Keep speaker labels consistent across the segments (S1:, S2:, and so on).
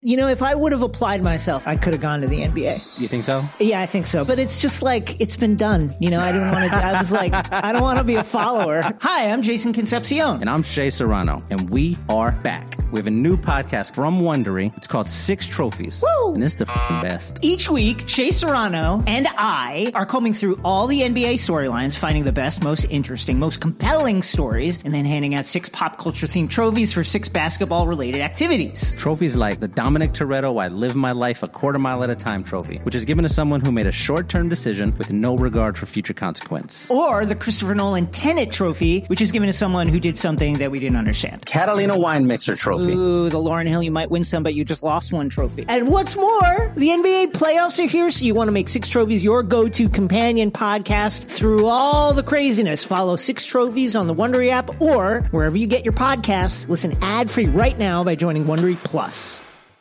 S1: if I would have applied myself, I could have gone to the NBA.
S2: You think so?
S1: Yeah, I think so. But it's just like, it's been done. I didn't want to, I was like, I don't want to be a follower. Hi, I'm Jason Concepcion.
S2: And I'm Shea Serrano. And we are back. We have a new podcast from Wondery. It's called Six Trophies.
S1: Woo!
S2: And it's the best.
S1: Each week, Shea Serrano and I are combing through all the NBA storylines, finding the best, most interesting, most compelling stories, and then handing out 6 pop culture themed trophies for 6 basketball related activities.
S2: Trophies like the Dominic Toretto I Live My Life a Quarter Mile at a Time trophy, which is given to someone who made a short-term decision with no regard for future consequence.
S1: Or the Christopher Nolan Tenet trophy, which is given to someone who did something that we didn't understand.
S2: Catalina Wine Mixer trophy.
S1: Ooh, the Lauryn Hill, you might win some, but you just lost one trophy. And what's more, the NBA playoffs are here, so you want to make Six Trophies your go-to companion podcast through all the craziness. Follow Six Trophies on the Wondery app or wherever you get your podcasts. Listen ad-free right now by joining Wondery Plus.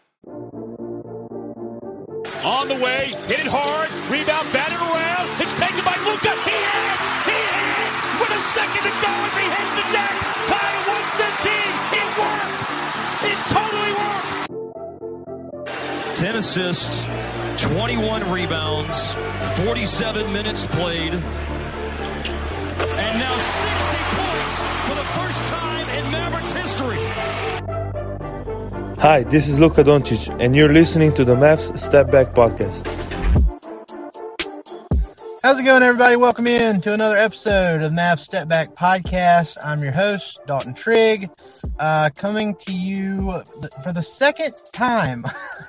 S3: On the way, hit it hard, rebound, batted around, it's taken by Luka, he hits, with a second to go as he hits the deck, tied at 115, it worked, it totally worked.
S4: 10 assists, 21 rebounds, 47 minutes played, and now 60 points for the first time in Mavericks history.
S5: Hi, this is Luka Doncic, and you're listening to the Mavs Step Back Podcast.
S6: How's it going, everybody? Welcome in to another episode of Mavs Step Back Podcast. I'm your host, Dalton Trigg, coming to you for the second time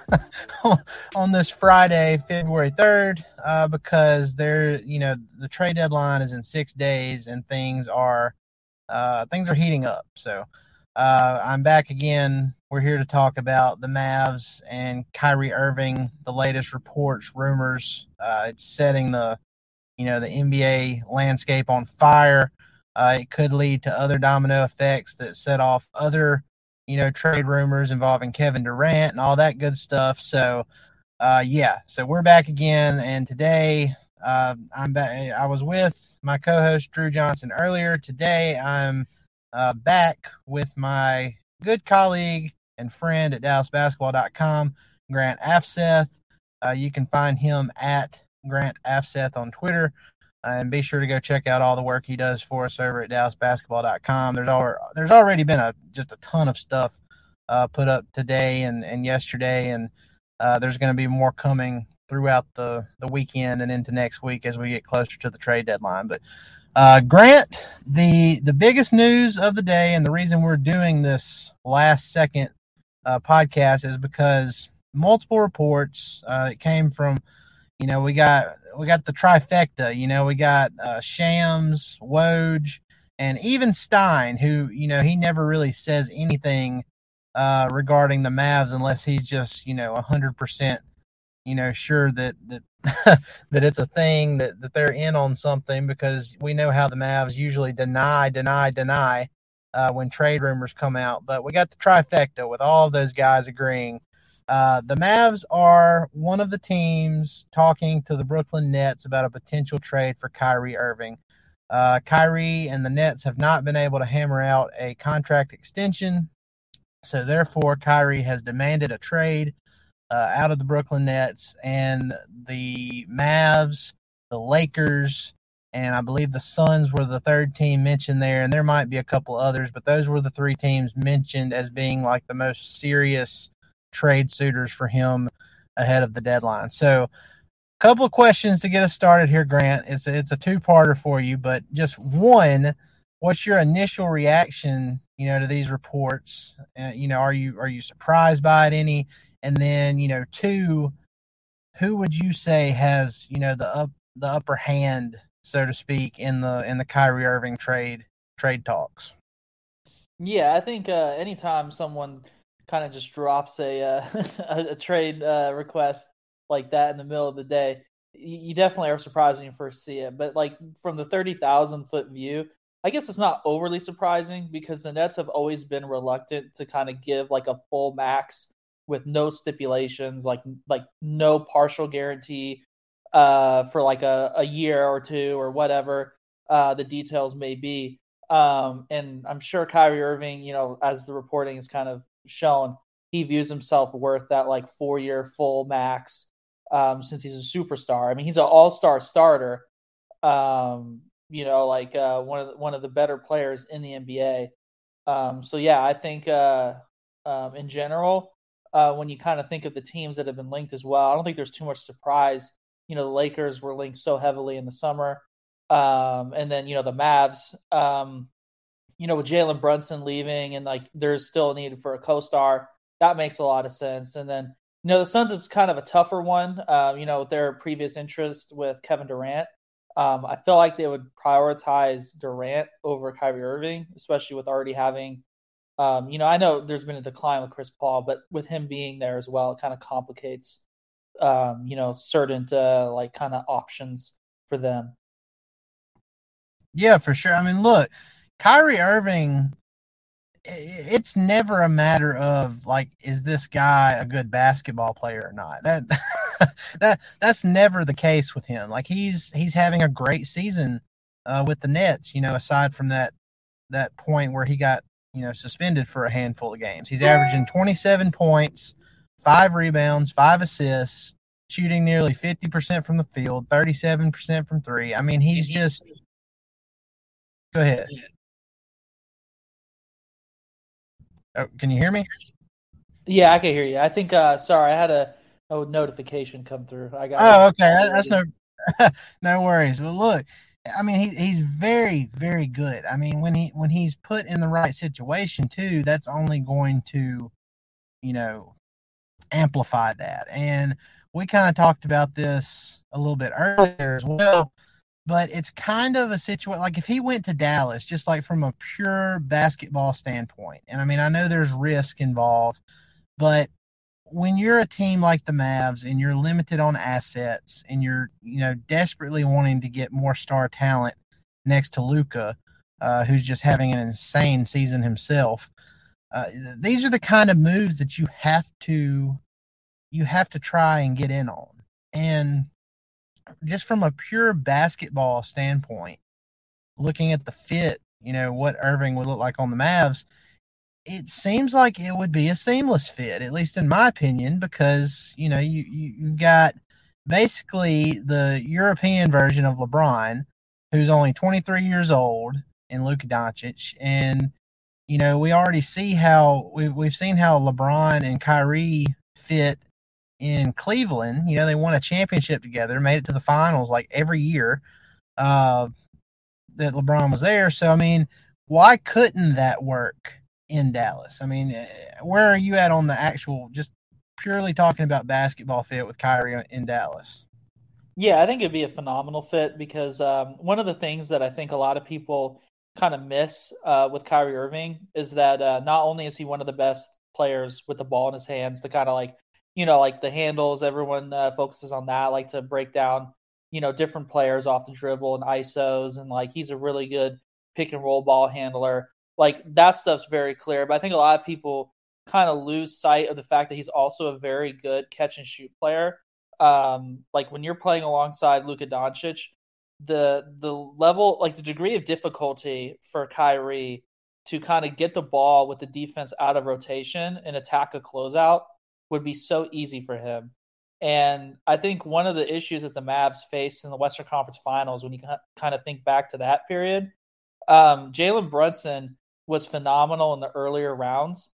S6: on this Friday, February 3rd, because the trade deadline is in 6 days and things are heating up. So I'm back again. We're here to talk about the Mavs and Kyrie Irving, the latest reports, rumors. It's setting the NBA landscape on fire. It could lead to other domino effects that set off other, trade rumors involving Kevin Durant and all that good stuff. So, so we're back again. And today, I'm back. I was with my co-host Drew Johnson earlier. Today, I'm back with my good colleague and friend at DallasBasketball.com, Grant Afseth. You can find him at Grant Afseth on Twitter, and be sure to go check out all the work he does for us over at DallasBasketball.com. There's already been just a ton of stuff put up today and yesterday, and there's going to be more coming throughout the weekend and into next week as we get closer to the trade deadline. But Grant, the biggest news of the day, and the reason we're doing this last second podcast is because multiple reports that came from, we got the trifecta. We got Shams, Woj, and even Stein, who he never really says anything regarding the Mavs unless he's just 100% sure that that it's a thing, that they're in on something, because we know how the Mavs usually deny when trade rumors come out. But we got the trifecta with all of those guys agreeing. The Mavs are one of the teams talking to the Brooklyn Nets about a potential trade for Kyrie Irving. Kyrie and the Nets have not been able to hammer out a contract extension, so therefore Kyrie has demanded a trade out of the Brooklyn Nets, and the Mavs, the Lakers, and I believe the Suns were the third team mentioned there, and there might be a couple others, but those were the 3 teams mentioned as being like the most serious trade suitors for him ahead of the deadline. So a couple of questions to get us started here, Grant. It's a two-parter for you, but just one, what's your initial reaction, to these reports? Are you surprised by it any? And then, 2, who would you say has, the upper hand, so to speak, in the Kyrie Irving trade talks?
S7: Yeah, I think anytime someone kind of just drops a trade request like that in the middle of the day, you definitely are surprised when you first see it. But like from the 30,000 foot view, I guess it's not overly surprising because the Nets have always been reluctant to kind of give like a full max with no stipulations, like no partial guarantee for like a year or two or whatever the details may be. And I'm sure Kyrie Irving, as the reporting is kind of shown, he views himself worth that like 4-year full max since he's a superstar. I mean, he's an all-star starter. Like one of the better players in the NBA. So yeah, I think in general, when you kind of think of the teams that have been linked as well, I don't think there's too much surprise. The Lakers were linked so heavily in the summer, and then the Mavs. With Jalen Brunson leaving and like there's still a need for a co-star, that makes a lot of sense. And then the Suns is kind of a tougher one. With their previous interest with Kevin Durant. I feel like they would prioritize Durant over Kyrie Irving, especially with already having, I know there's been a decline with Chris Paul, but with him being there as well, it kind of complicates, certain like kind of options for them.
S6: Yeah, for sure. I mean, look, Kyrie Irving, it's never a matter of like, is this guy a good basketball player or not? That's never the case with him. Like he's having a great season with the Nets, aside from that point where he got, suspended for a handful of games. He's averaging 27 points, 5 rebounds, 5 assists, shooting nearly 50% from the field, 37% from 3. I mean, he's just – go ahead. Oh, can you hear me?
S7: Yeah, I can hear you. I think sorry, I had a notification come through. I got
S6: Oh, okay. That's no worries. Well, look, I mean, he's very, very good. I mean, when he's put in the right situation too, that's only going to, amplify that. And we kind of talked about this a little bit earlier as well, but it's kind of a situation like if he went to Dallas, just like from a pure basketball standpoint. And I mean, I know there's risk involved, but when you're a team like the Mavs and you're limited on assets and you're, desperately wanting to get more star talent next to Luka, who's just having an insane season himself, these are the kind of moves that you have to try and get in on. And just from a pure basketball standpoint, looking at the fit, what Irving would look like on the Mavs, it seems like it would be a seamless fit, at least in my opinion, because, you've got basically the European version of LeBron, who's only 23 years old, and Luka Doncic. And, we already see how we've seen how LeBron and Kyrie fit in Cleveland. They won a championship together, made it to the finals like every year that LeBron was there. So, I mean, why couldn't that work in Dallas? I mean, where are you at on the actual, just purely talking about basketball fit with Kyrie in Dallas?
S7: Yeah, I think it'd be a phenomenal fit because one of the things that I think a lot of people kind of miss with Kyrie Irving is that not only is he one of the best players with the ball in his hands to kind of like, like the handles, everyone focuses on that, like to break down, different players off the dribble and ISOs. And like, he's a really good pick and roll ball handler. Like that stuff's very clear, but I think a lot of people kind of lose sight of the fact that he's also a very good catch and shoot player. Like when you're playing alongside Luka Doncic, the level, like the degree of difficulty for Kyrie to kind of get the ball with the defense out of rotation and attack a closeout would be so easy for him. And I think one of the issues that the Mavs faced in the Western Conference Finals, when you kind of think back to that period, Jalen Brunson was phenomenal in the earlier rounds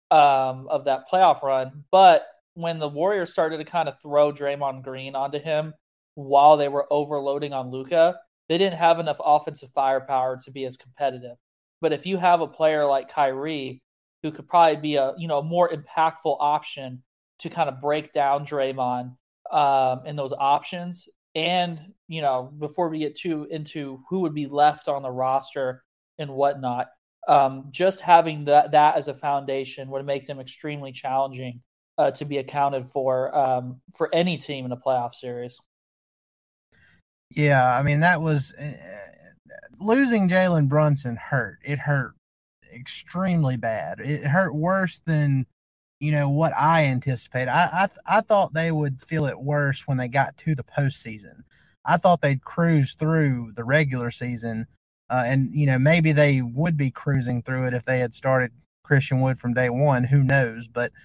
S7: of that playoff run. But when the Warriors started to kind of throw Draymond Green onto him while they were overloading on Luka, they didn't have enough offensive firepower to be as competitive. But if you have a player like Kyrie, who could probably be a more impactful option to kind of break down Draymond in those options, and before we get too into who would be left on the roster and whatnot, just having that as a foundation would make them extremely challenging to be accounted for any team in a playoff series.
S6: Yeah, I mean, that was losing Jalen Brunson hurt. It hurt extremely bad. It hurt worse than what I anticipated. I thought they would feel it worse when they got to the postseason. I thought they'd cruise through the regular season, and maybe they would be cruising through it if they had started Christian Wood from day one. Who knows? But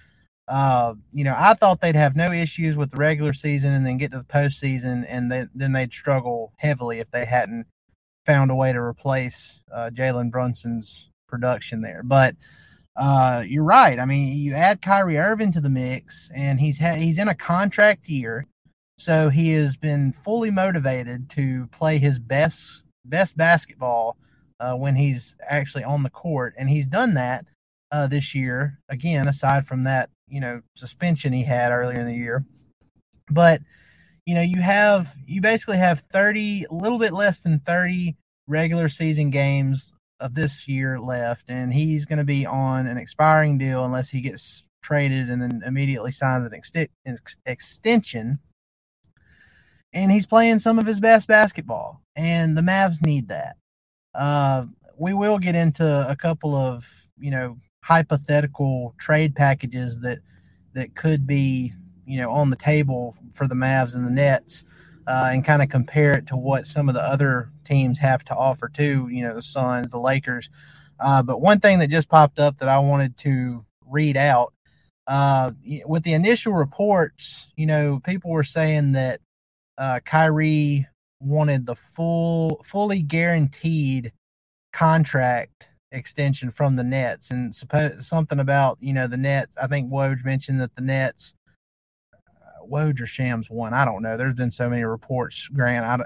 S6: I thought they'd have no issues with the regular season and then get to the postseason, and then they'd struggle heavily if they hadn't found a way to replace Jalen Brunson's production there. But you're right. I mean, you add Kyrie Irving to the mix, and he's in a contract year, so he has been fully motivated to play his best basketball when he's actually on the court, and he's done that this year. Again, aside from that, suspension he had earlier in the year, but you basically have 30, a little bit less than 30 regular season games of this year left, and he's going to be on an expiring deal unless he gets traded and then immediately signs an extension. And he's playing some of his best basketball, and the Mavs need that. We will get into a couple of hypothetical trade packages that could be on the table for the Mavs and the Nets, and kind of compare it to what some of the other teams have to offer too, the Suns, the Lakers. But one thing that just popped up that I wanted to read out, with the initial reports, people were saying that Kyrie wanted the fully guaranteed contract extension from the Nets, and something about the Nets. I think Woj mentioned that the Nets, Woj or Shams won. I don't know. There's been so many reports, Grant.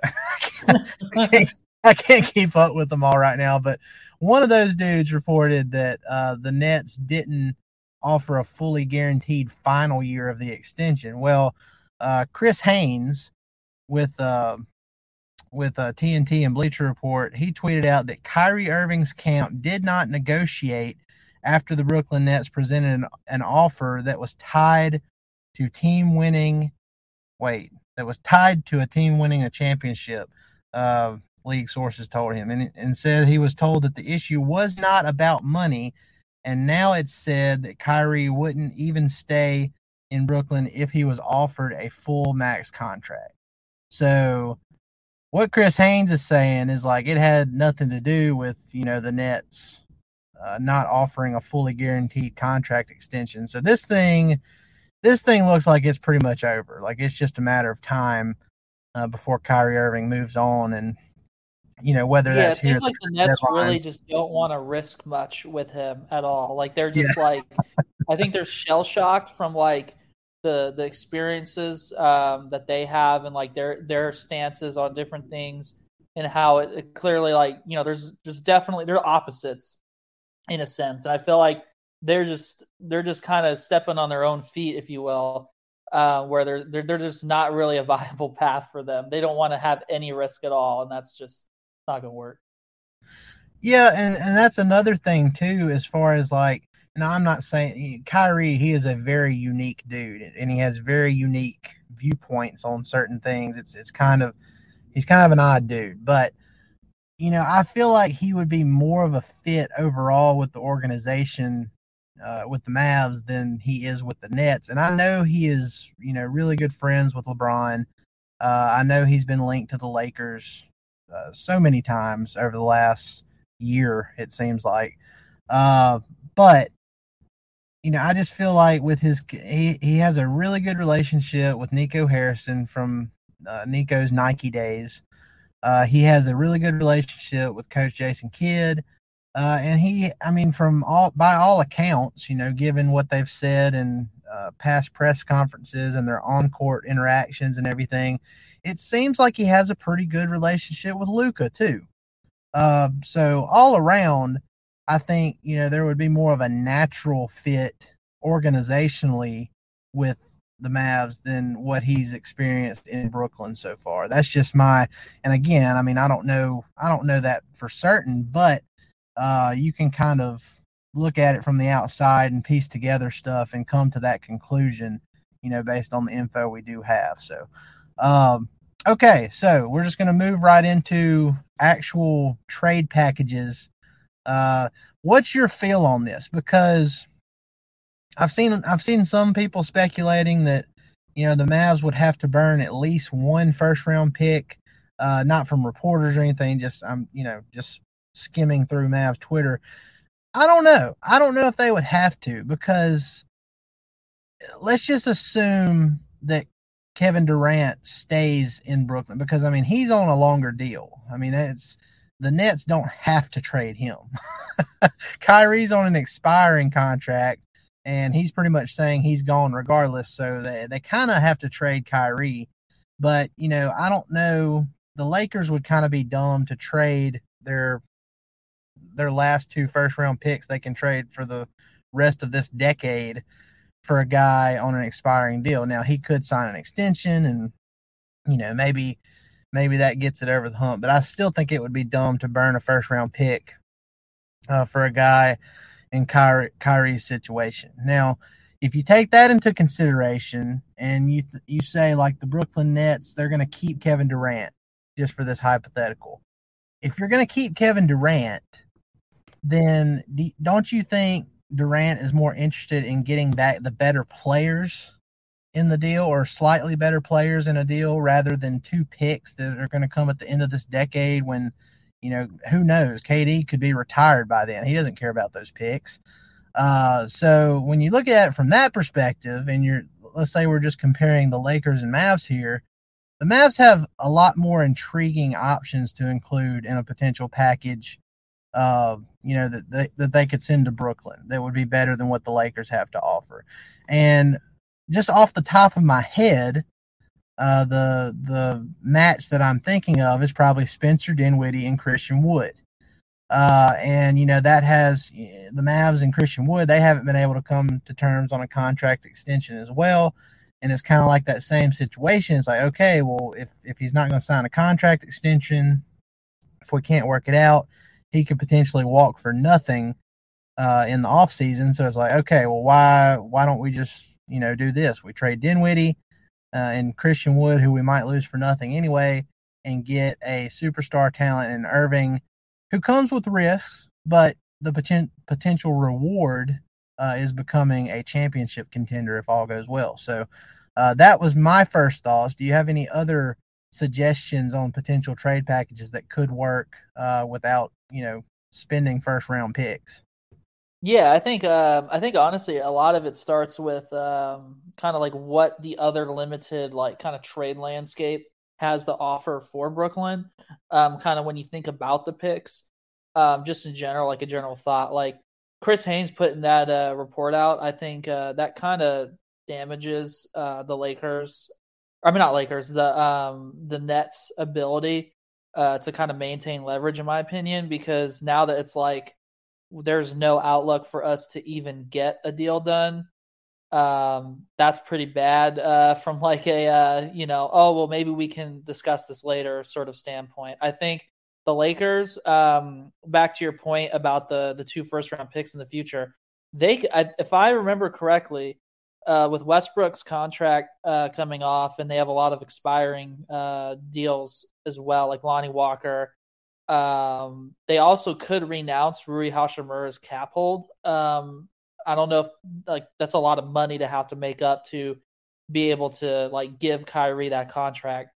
S6: I can't keep up with them all right now. But one of those dudes reported that the Nets didn't offer a fully guaranteed final year of the extension. Well, Chris Haynes with TNT and Bleacher Report, he tweeted out that Kyrie Irving's camp did not negotiate after the Brooklyn Nets presented an offer that was tied to a team winning a championship. League sources told him, and said he was told that the issue was not about money, and now it's said that Kyrie wouldn't even stay in Brooklyn if he was offered a full max contract. So what Chris Haynes is saying is like it had nothing to do with the Nets not offering a fully guaranteed contract extension. So this thing looks like it's pretty much over. Like it's just a matter of time before Kyrie Irving moves on, and whether that's
S7: it seems like the Nets really just don't want to risk much with him at all. Like they're just like, I think they're shell shocked from like the experiences that they have and like their stances on different things, and how it clearly there's just definitely they're opposites in a sense, and I feel like they're just kind of stepping on their own feet, if you will, where they're just not really a viable path for them. They don't want to have any risk at all, and that's just not gonna work.
S6: Yeah, and that's another thing too, as far as like, I'm not saying Kyrie, he is a very unique dude, and he has very unique viewpoints on certain things. He's kind of an odd dude, but I feel like he would be more of a fit overall with the organization, with the Mavs, than he is with the Nets. And I know he is, really good friends with LeBron. I know he's been linked to the Lakers so many times over the last year, it seems like. But I just feel like with he has a really good relationship with Nico Harrison from Nico's Nike days. He has a really good relationship with Coach Jason Kidd. And by all accounts, given what they've said in past press conferences and their on-court interactions and everything, it seems like he has a pretty good relationship with Luka too. So all around, I think, there would be more of a natural fit organizationally with the Mavs than what he's experienced in Brooklyn so far. That's just and again, I don't know that for certain, but you can kind of look at it from the outside and piece together stuff and come to that conclusion, based on the info we do have. So, okay, so we're just going to move right into actual trade packages. What's your feel on this? Because I've seen some people speculating that, the Mavs would have to burn at least one first round pick, not from reporters or anything. Just just skimming through Mavs Twitter. I don't know if they would have to, because let's just assume that Kevin Durant stays in Brooklyn because, I mean, he's on a longer deal. I mean, the Nets don't have to trade him. Kyrie's on an expiring contract, and he's pretty much saying he's gone regardless. So they kind of have to trade Kyrie. But, you know, I don't know. The Lakers would kind of be dumb to trade their last 2 first-round picks they can trade for the rest of this decade for a guy on an expiring deal. Now, he could sign an extension and, you know, maybe that gets it over the hump. But I still think it would be dumb to burn a first-round pick for a guy in Kyrie's situation. Now, if you take that into consideration and you say, like, the Brooklyn Nets, they're going to keep Kevin Durant, just for this hypothetical. If you're going to keep Kevin Durant, then don't you think Durant is more interested in getting back the better players in the deal or slightly better players in a deal rather than 2 picks that are going to come at the end of this decade when, you know, who knows? KD could be retired by then. He doesn't care about those picks. So when you look at it from that perspective and let's say we're just comparing the Lakers and Mavs here, the Mavs have a lot more intriguing options to include in a potential package, you know, that they could send to Brooklyn that would be better than what the Lakers have to offer. And just off the top of my head, the match that I'm thinking of is probably Spencer Dinwiddie and Christian Wood. And, you know, that has the Mavs and Christian Wood, they haven't been able to come to terms on a contract extension as well. And it's kind of like that same situation. It's like, okay, well, if he's not going to sign a contract extension, if we can't work it out, he could potentially walk for nothing in the offseason. So it's like, okay, well, why don't we just, you know, do this? We trade Dinwiddie and Christian Wood, who we might lose for nothing anyway, and get a superstar talent in Irving, who comes with risks, but the potential reward is becoming a championship contender if all goes well. So that was my first thoughts. Do you have any other suggestions on potential trade packages that could work without, you know, spending first round picks?
S7: Yeah, I think honestly a lot of it starts with kind of like what the other limited like kind of trade landscape has to offer for Brooklyn. Kind of when you think about the picks, just in general, like a general thought, like Chris Haynes putting that report out, I think that kind of damages the Lakers. I mean, not Lakers, the Nets' ability to kind of maintain leverage, in my opinion, because now that it's like there's no outlook for us to even get a deal done, that's pretty bad from like a, you know, oh, well, maybe we can discuss this later sort of standpoint. I think the Lakers, back to your point about the 2 first-round picks in the future, if I remember correctly, with Westbrook's contract coming off, and they have a lot of expiring deals as well, like Lonnie Walker. They also could renounce Rui Hachimura's cap hold. I don't know if like that's a lot of money to have to make up to be able to like give Kyrie that contract.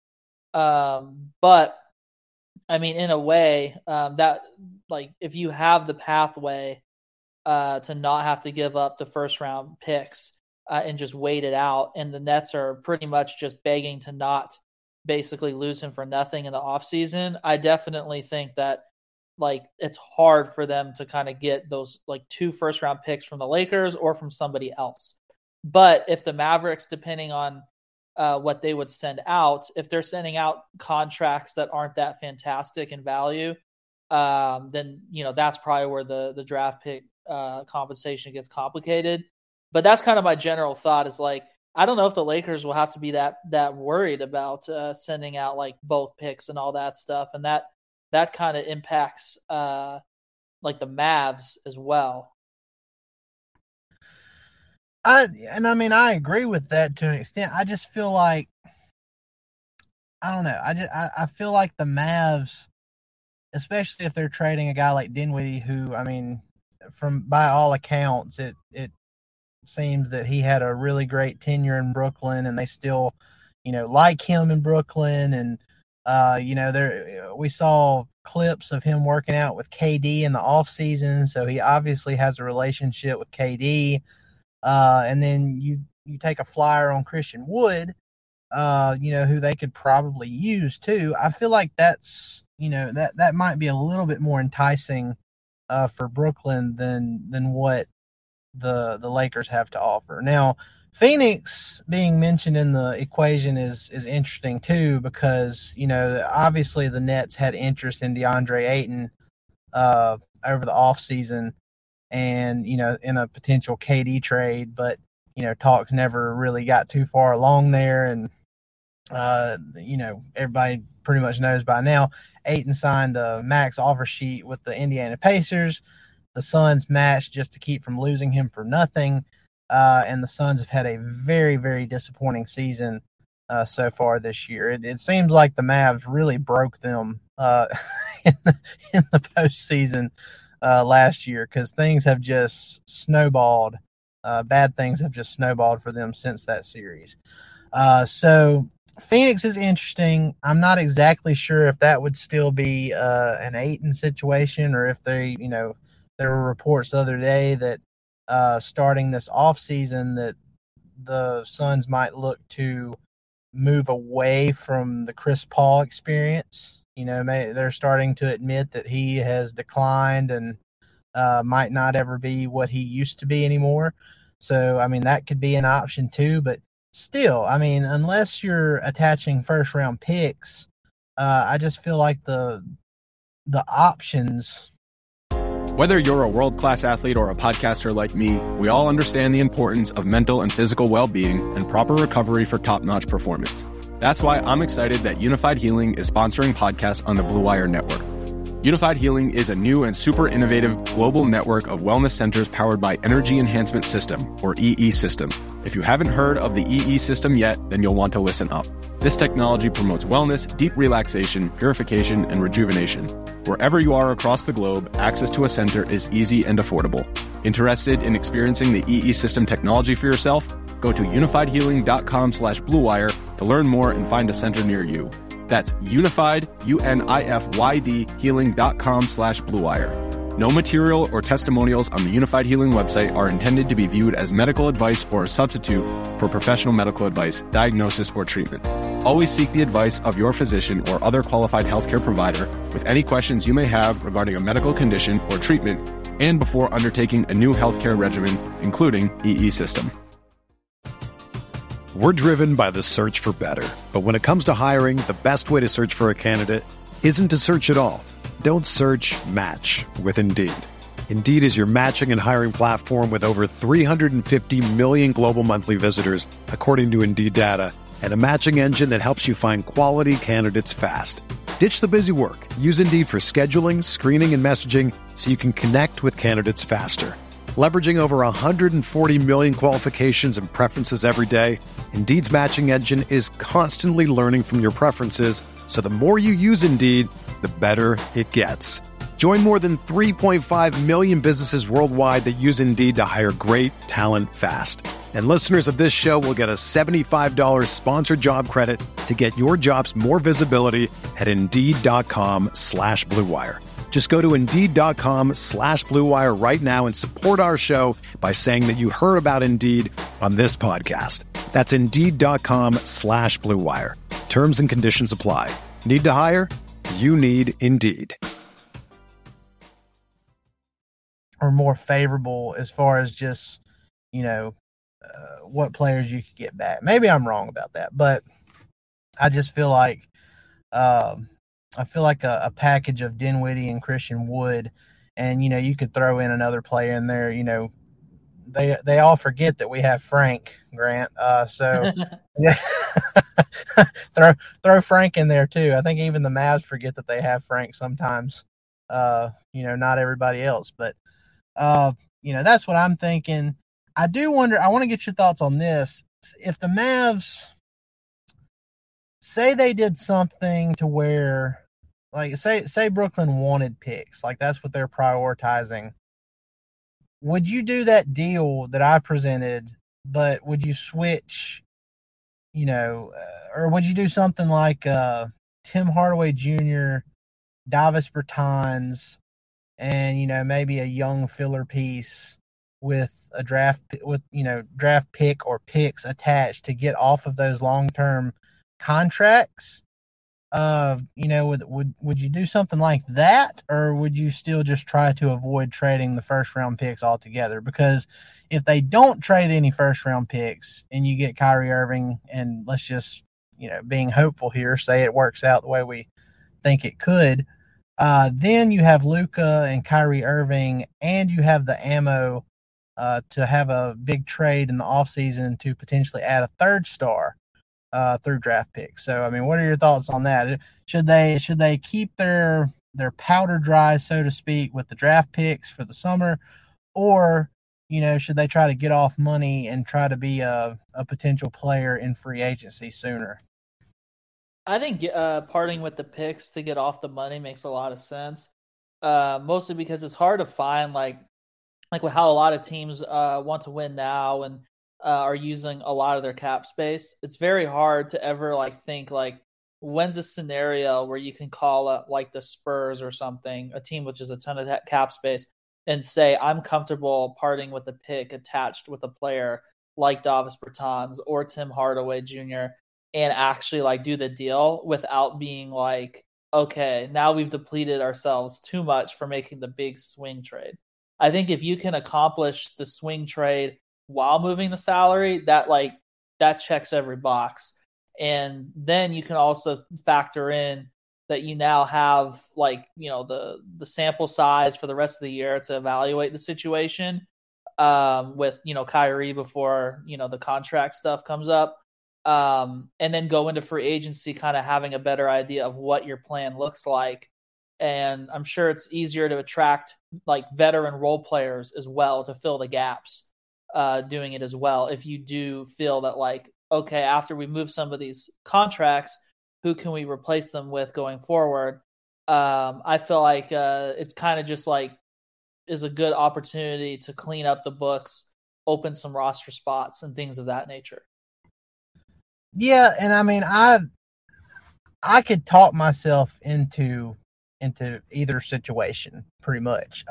S7: But I mean, in a way, that like if you have the pathway to not have to give up the first round picks and just wait it out, and the Nets are pretty much just begging to not basically lose him for nothing in the offseason, I definitely think that like it's hard for them to kind of get those like 2 first round picks from the Lakers or from somebody else. But if the Mavericks, depending on what they would send out, if they're sending out contracts that aren't that fantastic in value, then, you know, that's probably where the draft pick compensation gets complicated. But that's kind of my general thought is like, I don't know if the Lakers will have to be that worried about sending out like both picks and all that stuff. And that kind of impacts like the Mavs as well.
S6: I agree with that to an extent. I just feel like, I don't know. I feel like the Mavs, especially if they're trading a guy like Dinwiddie, who, I mean, by all accounts, it seems that he had a really great tenure in Brooklyn, and they still, you know, like him in Brooklyn. And, you know, we saw clips of him working out with KD in the offseason, so he obviously has a relationship with KD. And then you you take a flyer on Christian Wood, who they could probably use too. I feel like that's, that might be a little bit more enticing for Brooklyn than what the Lakers have to offer. Now, Phoenix being mentioned in the equation is interesting too, because, obviously the Nets had interest in DeAndre Ayton over the offseason and, in a potential KD trade, but, talks never really got too far along there. And, everybody pretty much knows by now, Ayton signed a max offer sheet with the Indiana Pacers. The Suns matched just to keep from losing him for nothing. And the Suns have had a very, very disappointing season so far this year. It seems like the Mavs really broke them in the postseason last year, because things have just snowballed. Bad things have just snowballed for them since that series. So Phoenix is interesting. I'm not exactly sure if that would still be an Ayton situation, or if they, there were reports the other day that starting this offseason that the Suns might look to move away from the Chris Paul experience. They're starting to admit that he has declined and might not ever be what he used to be anymore. So, that could be an option too. But still, unless you're attaching first-round picks, I just feel like the options.
S8: Whether you're a world-class athlete or a podcaster like me, we all understand the importance of mental and physical well-being and proper recovery for top-notch performance. That's why I'm excited that Unified Healing is sponsoring podcasts on the Blue Wire Network. Unified Healing is a new and super innovative global network of wellness centers powered by Energy Enhancement System, or EE System. If you haven't heard of the EE System yet, then you'll want to listen up. This technology promotes wellness, deep relaxation, purification, and rejuvenation. Wherever you are across the globe, access to a center is easy and affordable. Interested in experiencing the EE System technology for yourself? Go to unifiedhealing.com/bluewire to learn more and find a center near you. That's unified, UNIFYD, healing.com/bluewire. No material or testimonials on the Unified Healing website are intended to be viewed as medical advice or a substitute for professional medical advice, diagnosis, or treatment. Always seek the advice of your physician or other qualified healthcare provider with any questions you may have regarding a medical condition or treatment, and before undertaking a new healthcare regimen, including EE System.
S9: We're driven by the search for better. But when it comes to hiring, the best way to search for a candidate isn't to search at all. Don't search, match with Indeed. Indeed is your matching and hiring platform with over 350 million global monthly visitors, according to Indeed data, and a matching engine that helps you find quality candidates fast. Ditch the busy work. Use Indeed for scheduling, screening, and messaging so you can connect with candidates faster. Leveraging over 140 million qualifications and preferences every day, Indeed's matching engine is constantly learning from your preferences, so the more you use Indeed, the better it gets. Join more than 3.5 million businesses worldwide that use Indeed to hire great talent fast. And listeners of this show will get a $75 sponsored job credit to get your jobs more visibility at Indeed.com/Blue Wire. Just go to Indeed.com/Blue Wire right now and support our show by saying that you heard about Indeed on this podcast. That's Indeed.com/Blue Wire. Terms and conditions apply. Need to hire? You need Indeed.
S6: Or more favorable as far as just, what players you could get back. Maybe I'm wrong about that, but I just feel like a package of Dinwiddie and Christian Wood, and you could throw in another player in there. They all forget that we have Frank Grant, so yeah, throw Frank in there too. I think even the Mavs forget that they have Frank sometimes. Not everybody else, but that's what I'm thinking. I do wonder. I want to get your thoughts on this. If the Mavs say they did something to where, like, say Brooklyn wanted picks, like that's what they're prioritizing, would you do that deal that I presented, but would you switch, or would you do something like Tim Hardaway Jr., Davis Bertans, and, maybe a young filler piece with a draft with, draft pick or picks attached to get off of those long-term contracts, would you do something like that, or would you still just try to avoid trading the first round picks altogether? Because if they don't trade any first round picks and you get Kyrie Irving, and let's just, being hopeful here, say it works out the way we think it could, then you have Luka and Kyrie Irving, and you have the ammo to have a big trade in the offseason to potentially add a third star through draft picks. So, I mean, what are your thoughts on that? Should they keep their powder dry, so to speak, with the draft picks for the summer, or should they try to get off money and try to be a potential player in free agency sooner?
S7: I think parting with the picks to get off the money makes a lot of sense. Mostly because it's hard to find like with how a lot of teams want to win now and are using a lot of their cap space. It's very hard to ever think when's a scenario where you can call up like the Spurs or something, a team which is a ton of cap space, and say, I'm comfortable parting with a pick attached with a player like Davis Bertans or Tim Hardaway Jr. and actually do the deal without being okay, now we've depleted ourselves too much for making the big swing trade. I think if you can accomplish the swing trade while moving the salary, that checks every box. And then you can also factor in that you now have the sample size for the rest of the year to evaluate the situation with Kyrie before the contract stuff comes up, and then go into free agency kind of having a better idea of what your plan looks like. And I'm sure it's easier to attract veteran role players as well to fill the gaps, doing it as well. If you do feel that okay, after we move some of these contracts, who can we replace them with going forward? I feel like it kind of just is a good opportunity to clean up the books, open some roster spots and things of that nature.
S6: Yeah. And I mean, I could talk myself into either situation pretty much.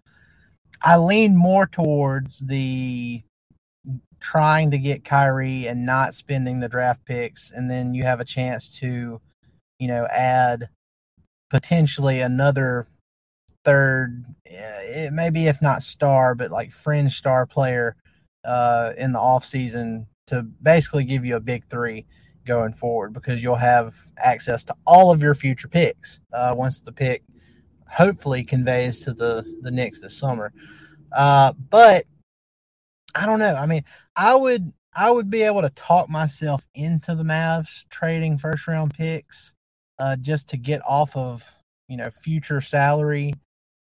S6: I lean more towards the trying to get Kyrie and not spending the draft picks, and then you have a chance to, add potentially another third, maybe if not star, but fringe star player in the offseason to basically give you a big three going forward, because you'll have access to all of your future picks once the pick hopefully conveys to the Knicks this summer. But I don't know. I mean, I would be able to talk myself into the Mavs trading first round picks just to get off of, future salary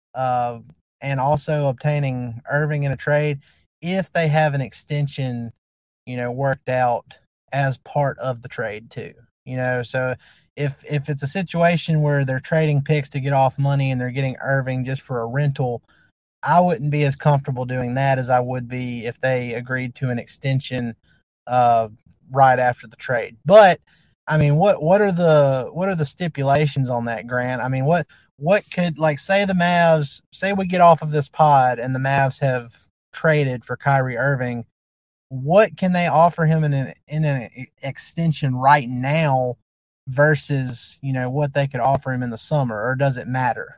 S6: and also obtaining Irving in a trade if they have an extension, worked out as part of the trade too. So if it's a situation where they're trading picks to get off money and they're getting Irving just for a rental, I wouldn't be as comfortable doing that as I would be if they agreed to an extension right after the trade. But I mean, what are the stipulations on that, Grant? I mean, what could say the Mavs, say we get off of this pod and the Mavs have traded for Kyrie Irving, what can they offer him in an extension right now versus what they could offer him in the summer, or does it matter?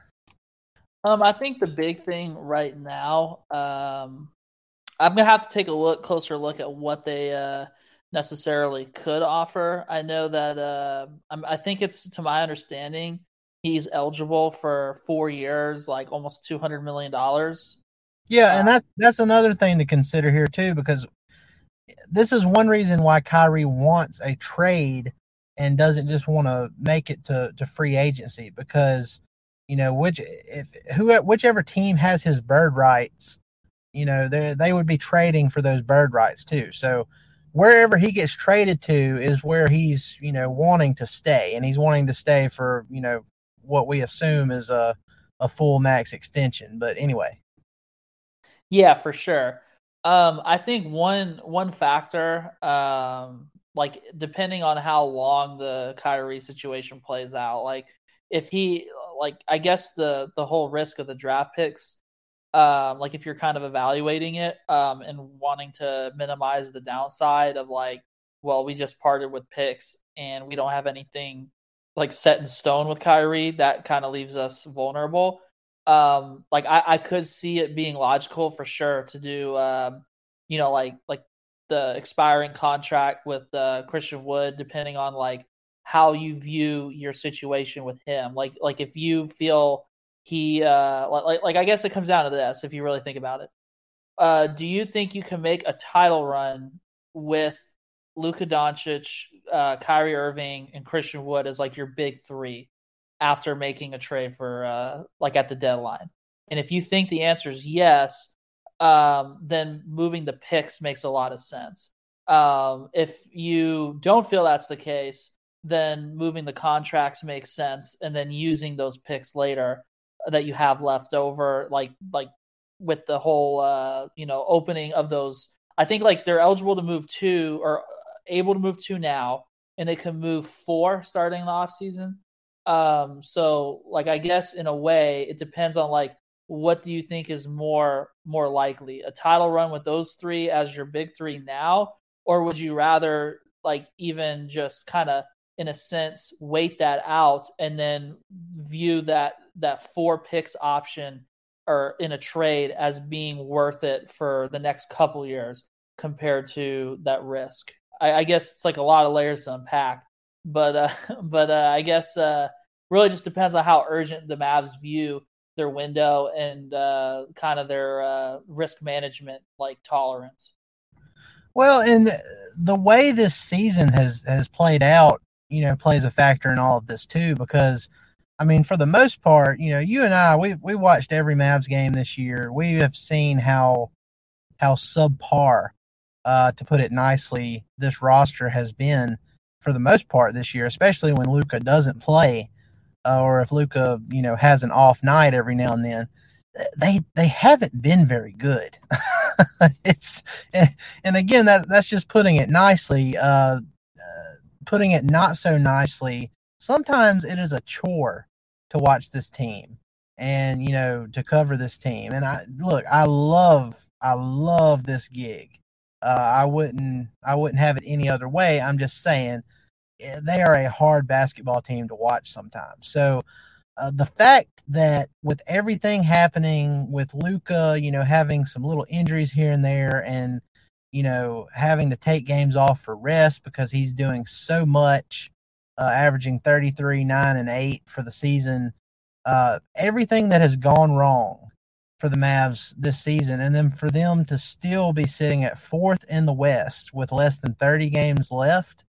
S7: I think the big thing right now, I'm gonna have to take a closer look at what they necessarily could offer. I know that I think it's, to my understanding, he's eligible for 4 years, almost $200 million.
S6: Yeah, and that's another thing to consider here too, because this is one reason why Kyrie wants a trade and doesn't just want to make it to free agency, because whichever team has his bird rights, they would be trading for those bird rights too. So wherever he gets traded to is where he's, wanting to stay, and he's wanting to stay for, what we assume is a full max extension. But anyway.
S7: Yeah, for sure. I think one factor, depending on how long the Kyrie situation plays out, if he, I guess the whole risk of the draft picks Like if you're kind of evaluating it and wanting to minimize the downside of like, well, we just parted with picks and we don't have anything like set in stone with Kyrie, that kind of leaves us vulnerable. Like I could see it being logical for sure to do, like the expiring contract with Christian Wood, depending on like how you view your situation with him. Like if you feel he, like I guess it comes down to this, if you really think about it. Do you think you can make a title run with Luka Doncic, Kyrie Irving, and Christian Wood as like your big three after making a trade for like at the deadline? And if you think the answer is yes, then moving the picks makes a lot of sense. If you don't feel that's the case, then moving the contracts makes sense, and then using those picks later that you have left over, like with the whole opening of those. I think like they're eligible to move 2 or able to move 2 now, and they can move 4 starting in the off season. So like I guess in a way it depends on like what do you think is more likely, a title run with those 3 as your big 3 now, or would you rather like even just kind of in a sense wait that out and then view that 4 picks option or in a trade as being worth it for the next couple years compared to that risk? I guess it's like a lot of layers to unpack, but I guess really just depends on how urgent the Mavs view their window and kind of their risk management like tolerance.
S6: Well, and the way this season has played out, plays a factor in all of this too, because I mean, for the most part, you and I, we watched every Mavs game this year. We have seen how subpar, to put it nicely, this roster has been for the most part this year, especially when Luka doesn't play, or if Luka, has an off night every now and then. They haven't been very good. And again, that's just putting it nicely. Putting it not so nicely, sometimes it is a chore to watch this team and, to cover this team. And I love this gig. I wouldn't have it any other way. I'm just saying they are a hard basketball team to watch sometimes. So the fact that with everything happening with Luka, having some little injuries here and there, and, having to take games off for rest because he's doing so much, averaging 33, 9, and 8 for the season, everything that has gone wrong for the Mavs this season, and then for them to still be sitting at 4th in the West with less than 30 games left,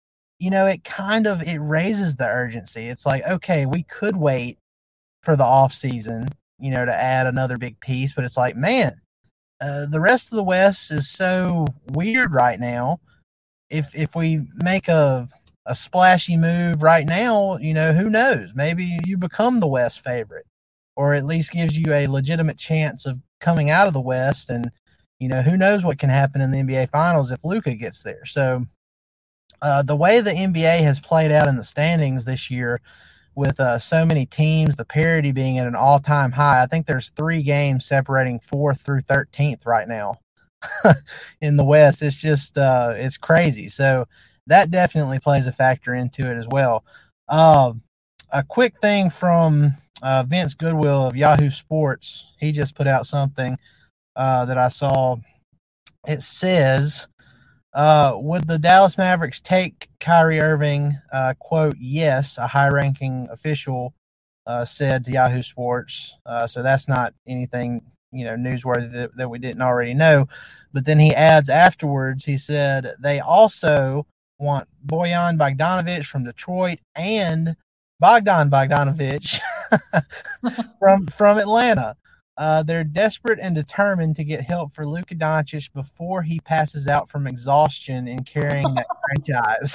S6: it raises the urgency. It's like, okay, we could wait for the off season, to add another big piece, but it's like, man, the rest of the West is so weird right now. If we make a splashy move right now, who knows? Maybe you become the West favorite, or at least gives you a legitimate chance of coming out of the West. And, who knows what can happen in the NBA Finals if Luka gets there. So the way the NBA has played out in the standings this year with so many teams, the parity being at an all-time high, I think there's 3 games separating 4th through 13th right now in the West. It's just it's crazy. So that definitely plays a factor into it as well. A quick thing from Vince Goodwill of Yahoo Sports. He just put out something that I saw. It says, would the Dallas Mavericks take Kyrie Irving? Quote, yes, a high-ranking official said to Yahoo Sports. So that's not anything, newsworthy that we didn't already know. But then he adds afterwards, he said, they also want Bojan Bogdanovic from Detroit and Bogdan Bogdanovic from Atlanta. They're desperate and determined to get help for Luka Doncic before he passes out from exhaustion in carrying that franchise.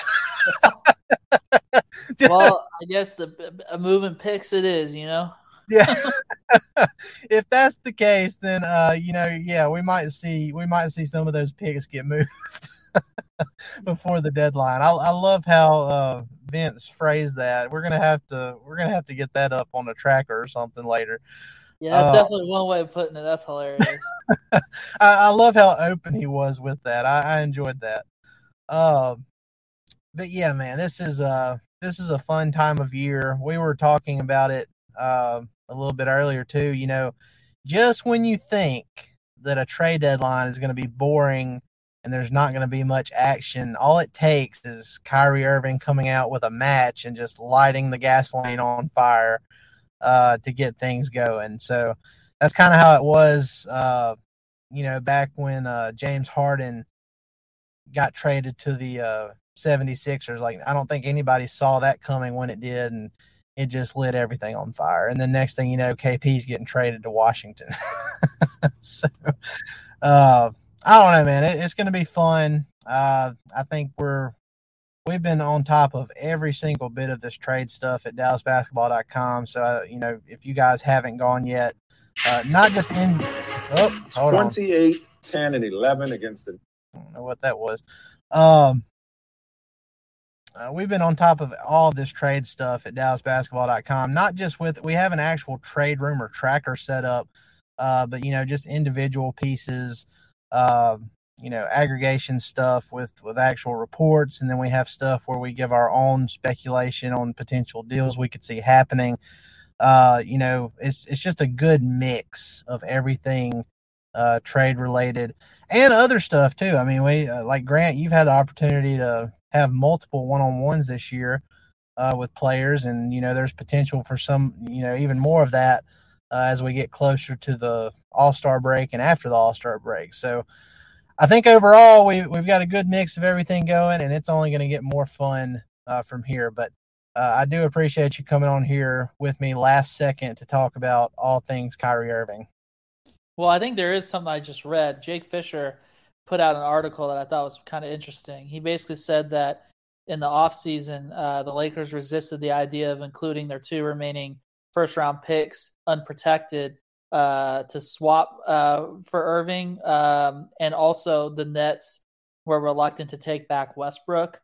S7: Well, I guess a moving picks it is,
S6: Yeah. If that's the case, then we might see some of those picks get moved before the deadline. I love how Vince phrased that. We're gonna have to get that up on a tracker or something later.
S7: Yeah, that's definitely one way of putting it. That's hilarious.
S6: I love how open he was with that. I enjoyed that. But yeah, man, this is a fun time of year. We were talking about it a little bit earlier too. You know, just when you think that a trade deadline is going to be boring and there's not going to be much action, all it takes is Kyrie Irving coming out with a match and just lighting the gasoline on fire to get things going. So that's kind of how it was, you know, back when James Harden got traded to the 76ers. Like, I don't think anybody saw that coming when it did, and it just lit everything on fire. And the next thing you know, KP's getting traded to Washington. So, I don't know, man. It's going to be fun. I think we've been on top of every single bit of this trade stuff at DallasBasketball.com. So, you know, if you guys haven't gone yet, not just in – hold
S10: 28, 10, and 11 against the –
S6: I don't know what that was. We've been on top of all of this trade stuff at DallasBasketball.com, not just we have an actual trade rumor tracker set up, but, you know, just individual pieces, you know, aggregation stuff with actual reports. And then we have stuff where we give our own speculation on potential deals we could see happening. You know, it's just a good mix of everything trade related and other stuff too. I mean, we like Grant, you've had the opportunity to have multiple one-on-ones this year with players, and you know there's potential for some, you know, even more of that as we get closer to the All-Star break and after the All-Star break. So I think overall we've got a good mix of everything going, and it's only going to get more fun from here. But I do appreciate you coming on here with me last second to talk about all things Kyrie Irving.
S7: Well, I think there is something I just read. Jake Fisher put out an article that I thought was kind of interesting. He basically said that in the offseason, the Lakers resisted the idea of including their 2 remaining first-round picks unprotected to swap for Irving. And also the Nets were reluctant to take back Westbrook.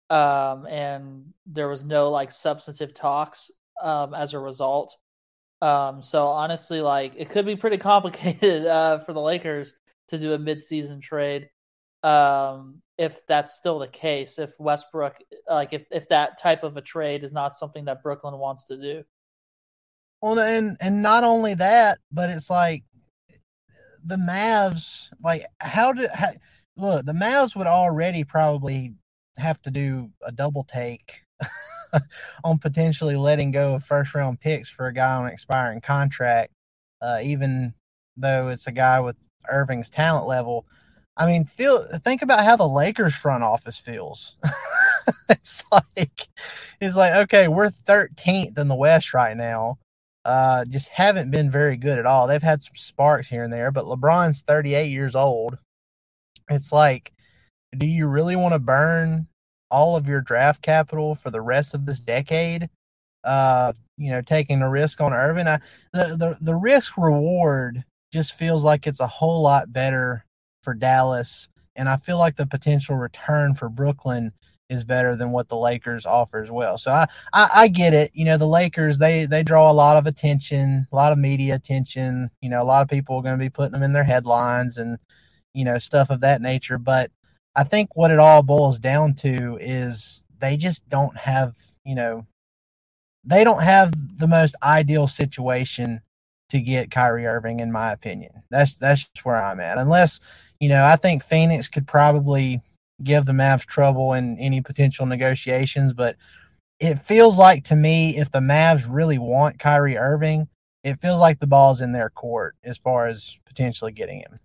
S7: And there was no, like, substantive talks as a result. So honestly, like, it could be pretty complicated for the Lakers to do a mid-season trade if that's still the case, if Westbrook, like, if that type of a trade is not something that Brooklyn wants to do.
S6: Well, and not only that, but it's like the Mavs, like, look, the Mavs would already probably have to do a double take on potentially letting go of first-round picks for a guy on an expiring contract, even though it's a guy with Irving's talent level. I mean, think about how the Lakers front office feels. It's like, okay, we're 13th in the West right now. Just haven't been very good at all. They've had some sparks here and there, but LeBron's 38 years old. It's like, do you really want to burn all of your draft capital for the rest of this decade? You know, taking a risk on Irving. The risk reward just feels like it's a whole lot better for Dallas, and I feel like the potential return for Brooklyn is better than what the Lakers offer as well. So I get it. You know, the Lakers, they draw a lot of attention, a lot of media attention. You know, a lot of people are going to be putting them in their headlines and, you know, stuff of that nature. But I think what it all boils down to is they just don't have, you know, they don't have the most ideal situation to get Kyrie Irving, in my opinion. That's just where I'm at. Unless, you know, I think Phoenix could probably give the Mavs trouble in any potential negotiations, but it feels like to me, if the Mavs really want Kyrie Irving, it feels like the ball's in their court as far as potentially getting him.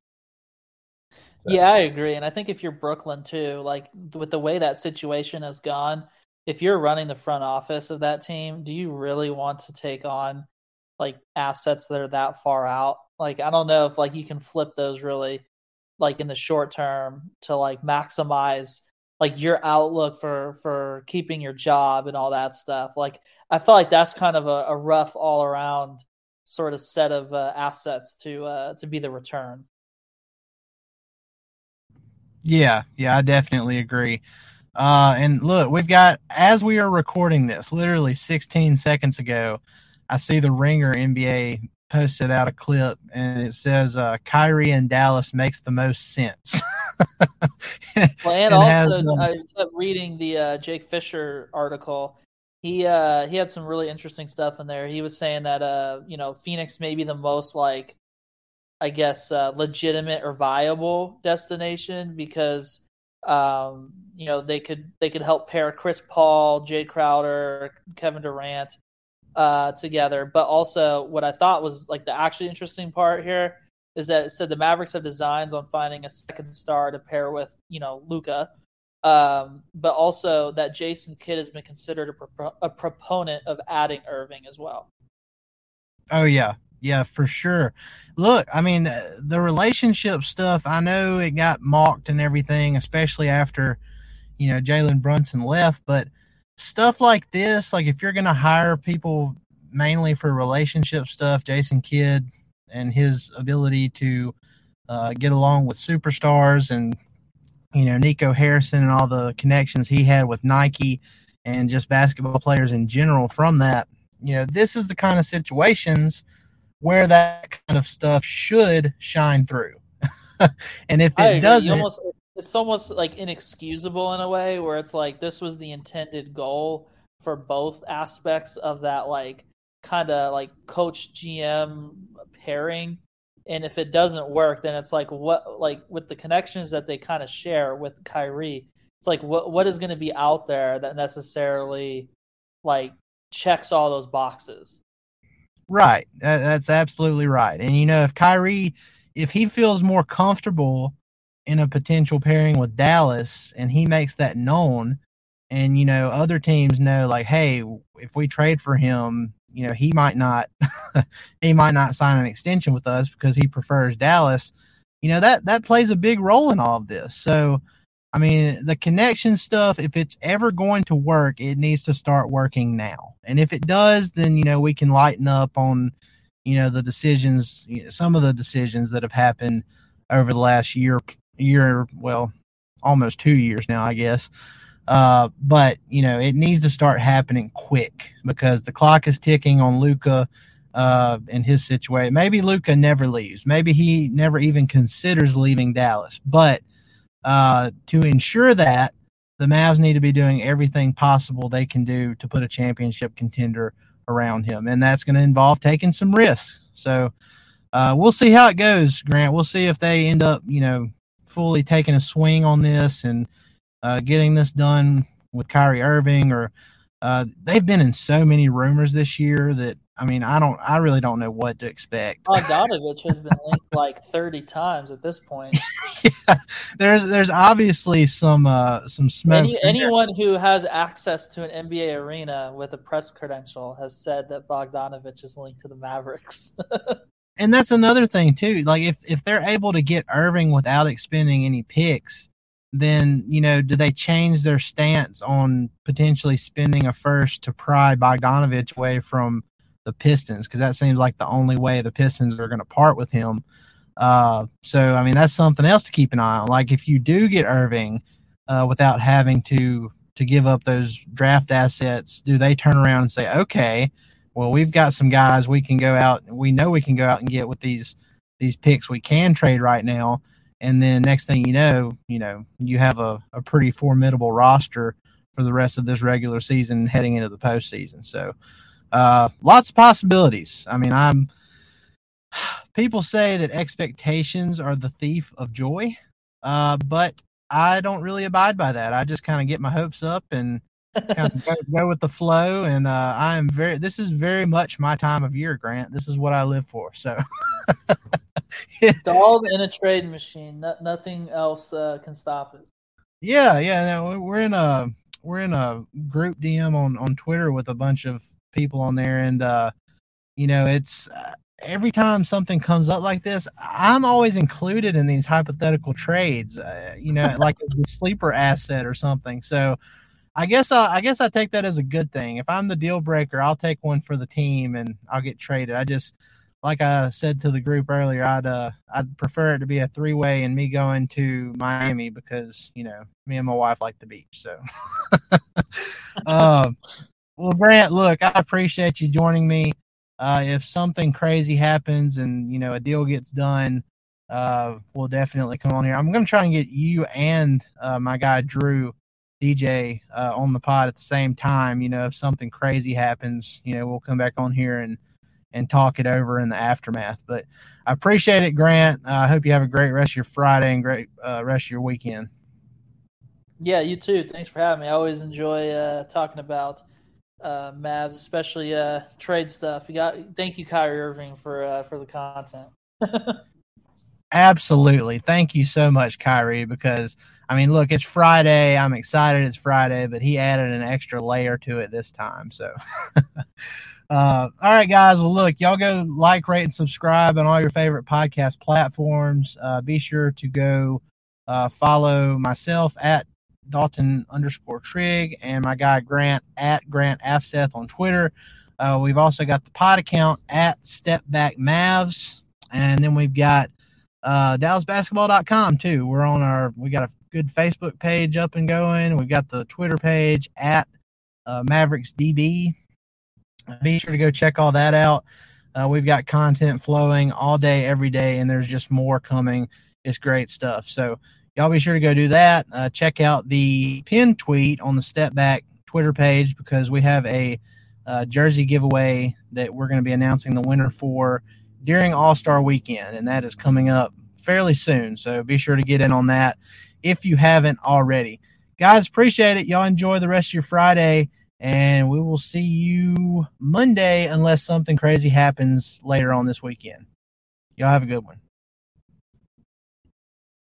S7: Yeah, I agree. And I think if you're Brooklyn too, like with the way that situation has gone, if you're running the front office of that team, do you really want to take on like assets that are that far out? Like, I don't know if like you can flip those really like in the short term to like maximize like your outlook for keeping your job and all that stuff. Like, I feel like that's kind of a rough all around sort of set of assets to be the return.
S6: Yeah, I definitely agree. And look, we've got, as we are recording this, literally 16 seconds ago, I see the Ringer NBA posted out a clip, and it says Kyrie in Dallas makes the most sense.
S7: Well, and also I kept reading the Jake Fisher article. He had some really interesting stuff in there. He was saying that Phoenix may be the most legitimate or viable destination because they could help pair Chris Paul, Jay Crowder, Kevin Durant together. But also what I thought was the actually interesting part here is that it said the Mavericks have designs on finding a second star to pair with, Luka. But also that Jason Kidd has been considered a proponent of adding Irving as well.
S6: Oh, yeah. Yeah, for sure. Look, I mean, the relationship stuff, I know it got mocked and everything, especially after, Jalen Brunson left. But stuff like this, if you're going to hire people mainly for relationship stuff, Jason Kidd and his ability to get along with superstars and, Nico Harrison and all the connections he had with Nike and just basketball players in general from that, this is the kind of situations where that kind of stuff should shine through. And if it doesn't,
S7: it's almost inexcusable in a way where it's this was the intended goal for both aspects of that kind of coach GM pairing. And if it doesn't work, then it's what with the connections that they kind of share with Kyrie, it's what is going to be out there that necessarily checks all those boxes.
S6: Right. That's absolutely right. And, if Kyrie, if he feels more comfortable in a potential pairing with Dallas and he makes that known and, other teams know hey, if we trade for him, he might not sign an extension with us because he prefers Dallas, that plays a big role in all of this. So, I mean, the connection stuff, if it's ever going to work, it needs to start working now. And if it does, then, we can lighten up on, the decisions, some of the decisions that have happened over the last year, well, almost 2 years now, I guess. But, it needs to start happening quick because the clock is ticking on Luka in his situation. Maybe Luka never leaves. Maybe he never even considers leaving Dallas. But to ensure that, the Mavs need to be doing everything possible they can do to put a championship contender around him. And that's going to involve taking some risks. So we'll see how it goes, Grant. We'll see if they end up, fully taking a swing on this and getting this done with Kyrie Irving, or they've been in so many rumors this year that, I really don't know what to expect.
S7: Bogdanovich has been linked 30 times at this point.
S6: Yeah, there's obviously some smoke.
S7: Anyone who has access to an NBA arena with a press credential has said that Bogdanovich is linked to the Mavericks.
S6: And that's another thing too. If they're able to get Irving without expending any picks, then, do they change their stance on potentially spending a first to pry Bogdanovich away from the Pistons? Because that seems like the only way the Pistons are going to part with him. So, that's something else to keep an eye on. If you do get Irving without having to give up those draft assets, do they turn around and say, okay, well, we've got some guys we can go out and get with these picks we can trade right now. And then next thing you know, you have a pretty formidable roster for the rest of this regular season heading into the postseason. So lots of possibilities. People say that expectations are the thief of joy, but I don't really abide by that. I just kind of get my hopes up and kind of go with the flow. And this is very much my time of year, Grant. This is what I live for. So
S7: dog in a trade machine. Nothing else can stop it.
S6: Yeah. No, we're in a group DM on Twitter with a bunch of people on there, and it's every time something comes up like this, I'm always included in these hypothetical trades. Like a sleeper asset or something. So I guess I take that as a good thing. If I'm the deal breaker, I'll take one for the team and I'll get traded. Like I said to the group earlier, I'd prefer it to be a 3-way and me going to Miami because, me and my wife like the beach. So, well, Grant, look, I appreciate you joining me. if something crazy happens and, you know, a deal gets done, we'll definitely come on here. I'm going to try and get you and my guy Drew DJ on the pod at the same time. You know, if something crazy happens, you know, we'll come back on here and talk it over in the aftermath. But I appreciate it, Grant. I hope you have a great rest of your Friday and great rest of your weekend.
S7: Yeah, you too. Thanks for having me. I always enjoy talking about Mavs, especially trade stuff. Thank you, Kyrie Irving, for the content.
S6: Absolutely. Thank you so much, Kyrie, because, I mean, look, it's Friday. I'm excited it's Friday, but he added an extra layer to it this time. So, all right, guys. Well, look, y'all go like, rate, and subscribe on all your favorite podcast platforms. Be sure to go follow myself at Dalton_Trigg and my guy Grant at Grant Afseth on Twitter. We've also got the pod account at Stepback Mavs, and then we've got DallasBasketball.com too. We got a good Facebook page up and going. We've got the Twitter page at MavericksDB. Be sure to go check all that out. We've got content flowing all day, every day, and there's just more coming. It's great stuff. So y'all be sure to go do that. Check out the pinned tweet on the Step Back Twitter page because we have a jersey giveaway that we're going to be announcing the winner for during All-Star Weekend, and that is coming up fairly soon. So be sure to get in on that if you haven't already. Guys, appreciate it. Y'all enjoy the rest of your Friday, and we will see you Monday unless something crazy happens later on this weekend. Y'all have a good one.